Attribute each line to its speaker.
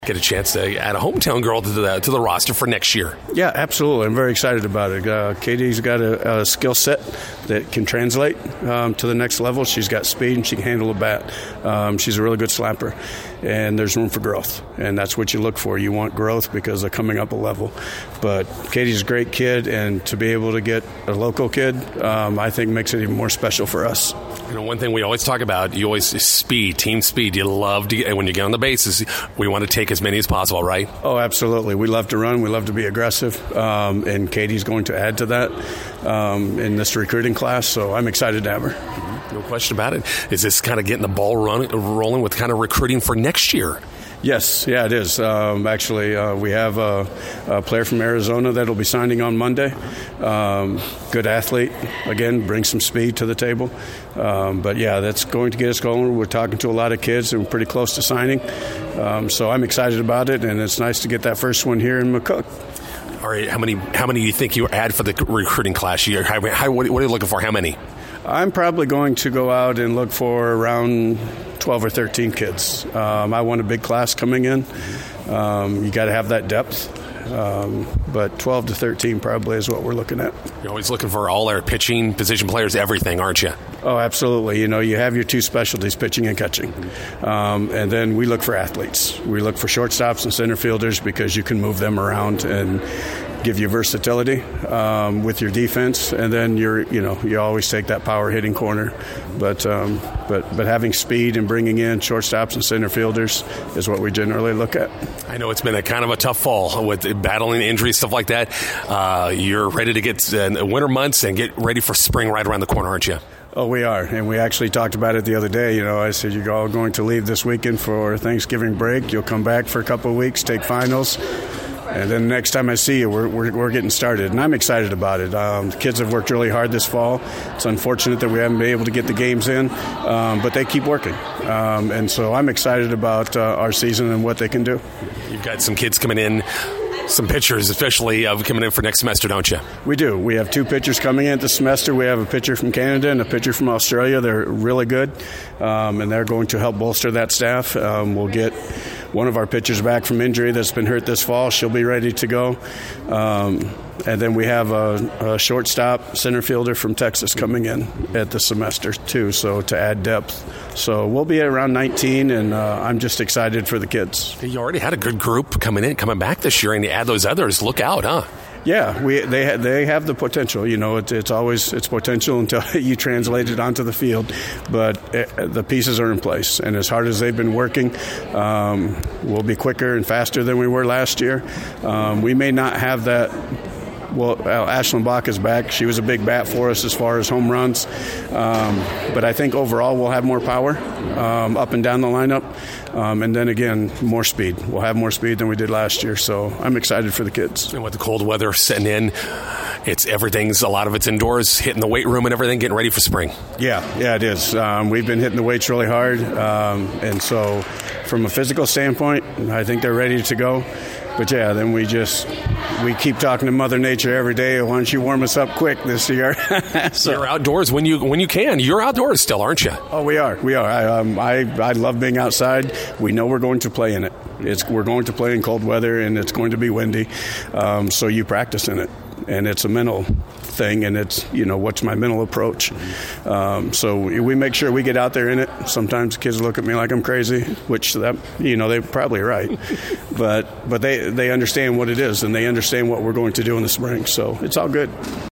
Speaker 1: get a chance to add a hometown girl to the roster for next year.
Speaker 2: Yeah, absolutely. I'm very excited about it. Katie's got a skill set that can translate to the next level. She's got speed and she can handle a bat. She's a really good slapper, and there's room for growth, and that's what you look for. You want growth because they're coming up a level. But Katie's a great kid, and to be able to get a local kid, I think makes it even more special for us.
Speaker 1: You know, one thing we always talk about, is speed, team speed. You love to get, when you get on the bases, we want to take as many as possible, right?
Speaker 2: Oh, absolutely. We love to run. We love to be aggressive, and Katie's going to add to that in this recruiting class, so I'm excited to have her.
Speaker 1: No question about it. Is this kind of getting the ball rolling with kind of recruiting for next year?
Speaker 2: Yes, yeah, it is. Actually, we have a player from Arizona that will be signing on Monday. Good athlete. Again, brings some speed to the table. But, yeah, that's going to get us going. We're talking to a lot of kids, and we're pretty close to signing. So I'm excited about it, and it's nice to get that first one here in McCook.
Speaker 1: All right, how many do you think you add for the recruiting class year? What are you looking for? How many?
Speaker 2: I'm probably going to go out and look for around 12 or 13 kids. I want a big class coming in. You got to have that depth. But 12 to 13 probably is what we're looking at.
Speaker 1: You're always looking for all our pitching, position players, everything, aren't you?
Speaker 2: Oh, absolutely. You know, you have your two specialties, pitching and catching. And then we look for athletes. We look for shortstops and center fielders because you can move them around and give you versatility with your defense, and then you always take that power hitting corner, but having speed and bringing in shortstops and center fielders is what we generally look at.
Speaker 1: I know it's been a kind of a tough fall with battling injuries, stuff like that. You're ready to get winter months and get ready for spring right around the corner, aren't you?
Speaker 2: Oh, we are, and we actually talked about it the other day. You know, I said you're all going to leave this weekend for Thanksgiving break. You'll come back for a couple of weeks, take finals. And then next time I see you, we're getting started, and I'm excited about it. The kids have worked really hard this fall. It's unfortunate that we haven't been able to get the games in, but they keep working. And so I'm excited about our season and what they can do.
Speaker 1: You've got some kids coming in, some pitchers especially coming in for next semester, don't you?
Speaker 2: We do. We have two pitchers coming in this semester. We have a pitcher from Canada and a pitcher from Australia. They're really good, and they're going to help bolster that staff. We'll get one of our pitchers back from injury that's been hurt this fall. She'll be ready to go. And then we have a shortstop center fielder from Texas coming in at the semester too, so to add depth. So we'll be at around 19, and I'm just excited for the kids.
Speaker 1: You already had a good group coming back this year, and you add those others. Look out, huh?
Speaker 2: Yeah, they have the potential. You know, it's potential until you translate it onto the field. But the pieces are in place, and as hard as they've been working, we'll be quicker and faster than we were last year. We may not have that. Well, Ashlyn Bach is back. She was a big bat for us as far as home runs. But I think overall we'll have more power up and down the lineup. And then, again, more speed. We'll have more speed than we did last year. So I'm excited for the kids.
Speaker 1: And with the cold weather setting in, a lot of it's indoors, hitting the weight room and everything, getting ready for spring. Yeah,
Speaker 2: it is. We've been hitting the weights really hard. And so from a physical standpoint, I think they're ready to go. But, yeah, then we keep talking to Mother Nature every day. Why don't you warm us up quick this year?
Speaker 1: So, you're outdoors when you can. You're outdoors still, aren't you?
Speaker 2: Oh, we are. I love being outside. We know we're going to play in it. We're going to play in cold weather, and it's going to be windy. So you practice in it. And it's a mental thing, and it's, what's my mental approach? So we make sure we get out there in it. Sometimes kids look at me like I'm crazy, which they're probably right. but they understand what it is, and they understand what we're going to do in the spring. So it's all good.